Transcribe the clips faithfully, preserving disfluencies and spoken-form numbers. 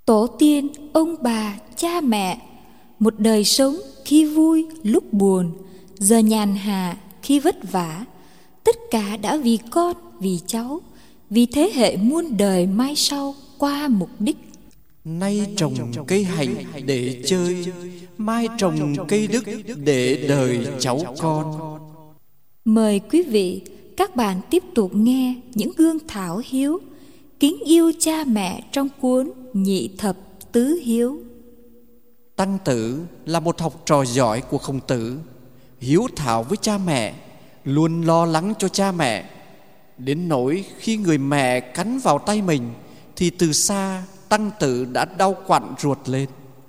Tổ tiên, ông bà, cha mẹ, một đời sống khi vui lúc buồn, giờ nhàn hạ khi vất vả, tất cả đã vì con, vì cháu, vì thế hệ muôn đời mai sau qua mục đích. Nay trồng cây hạnh để chơi, mai trồng cây đức để đời cháu con. Mời quý vị, các bạn tiếp tục nghe những gương thảo hiếu, kính yêu cha mẹ trong cuốn Nhị Thập Tứ Hiếu. Tăng Tử là một học trò giỏi của Khổng Tử, hiếu thảo với cha mẹ, luôn lo lắng cho cha mẹ, đến nỗi khi người mẹ cắn vào tay mình thì từ xa Tăng Tử đã đau quặn ruột lên.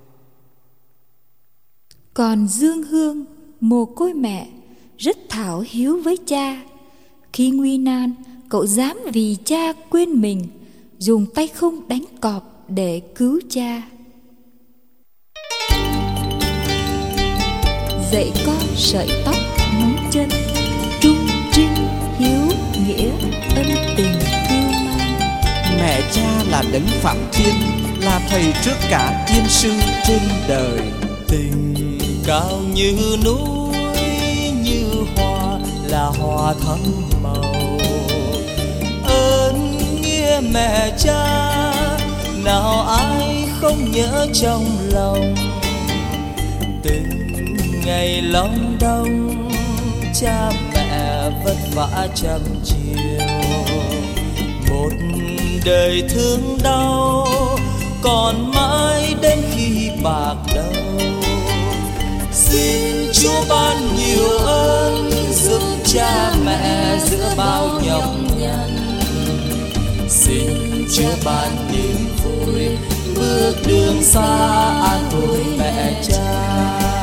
Còn Dương Hương, mồ côi mẹ, rất thảo hiếu với cha. Khi nguy nan, cậu dám vì cha quên mình, dùng tay không đánh cọp để cứu cha. Dạy con sợi tóc ngón chân, trung trinh hiếu nghĩa ân tình cưu mang. Mẹ cha là đấng Phạm Thiên, là thầy trước cả tiên sư trên đời. Tình cao như núi, như hoa là hoa thắm màu. Ơn nghĩa mẹ cha, nào ai không nhớ trong lòng. Từng ngày long đong, cha mẹ vất vả trăm chiều. Một đời thương đau, còn mãi đến khi bạc đầu. Xin Chúa ban nhiều ơn, giúp cha mẹ giữa bao nhọc nhằn. Xin Chúa ban niềm vui, bước đường xa an ủi mẹ cha.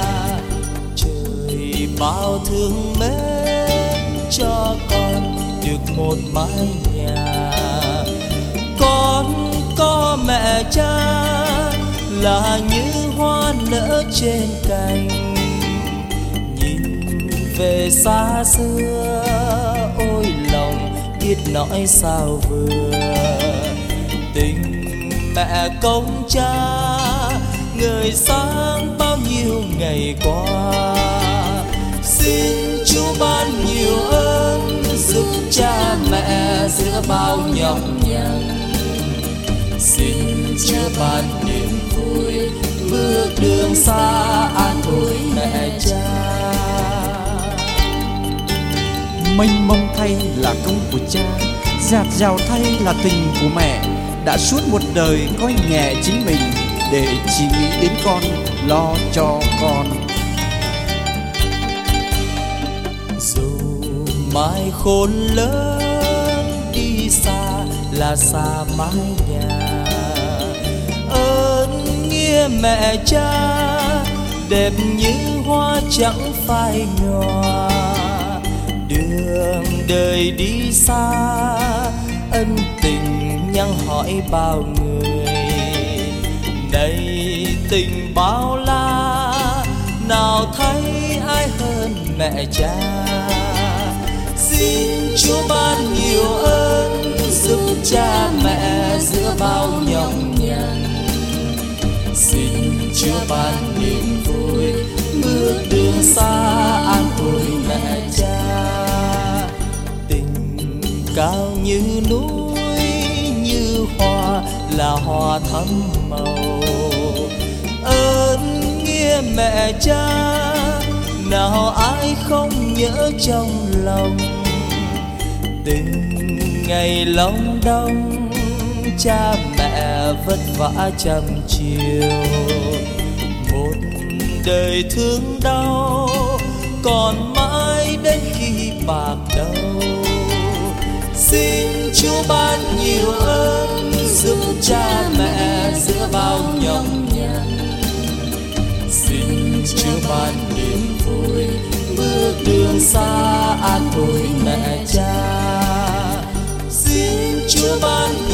Trời bao thương mến cho con được một mái nhà. Con có mẹ cha là như hoa nở trên cành. Nhìn về xa xưa, ôi lòng biết nói sao vừa. Tình mẹ công cha ngời sáng bao nhiêu ngày qua. Xin Chúa ban nhiều ơn, giúp cha mẹ giữa bao nhọc nhằn. Xin Chúa ban niềm vui, bước đường xa an ủi mẹ cha. Mênh mông thay là công của cha, dạt dào thay là tình của mẹ, đã suốt một đời coi nhẹ chính mình để chỉ nghĩ đến con, lo cho con. Dù mai khôn lớn đi xa là xa mái nhà. Ơn nghĩa mẹ cha đẹp như hoa chẳng phai nhòa. Đường đời đi xa, ân tình nhắn hỏi bao người. Này tình bao la, nào thấy ai hơn mẹ cha. Xin Chúa ban nhiều ơn, giúp cha mẹ giữa bao nhọc nhằn. Xin Chúa ban niềm vui, bước đường xa an ủi mẹ cha. Tình cao như núi, như hoa là hoa thắm màu. Ơn nghĩa mẹ cha, nào ai không nhớ trong lòng. Từng ngày long đong, cha mẹ vất vả trăm chiều. Một đời thương đau, còn mãi đến khi bạc đầu. Xin Chúa ban nhiều ơn, giúp cha mẹ giữa bao nhọc nhằn. Xin Chúa ban niềm vui, bước đường xa an ủi mẹ cha. Xin Chúa ban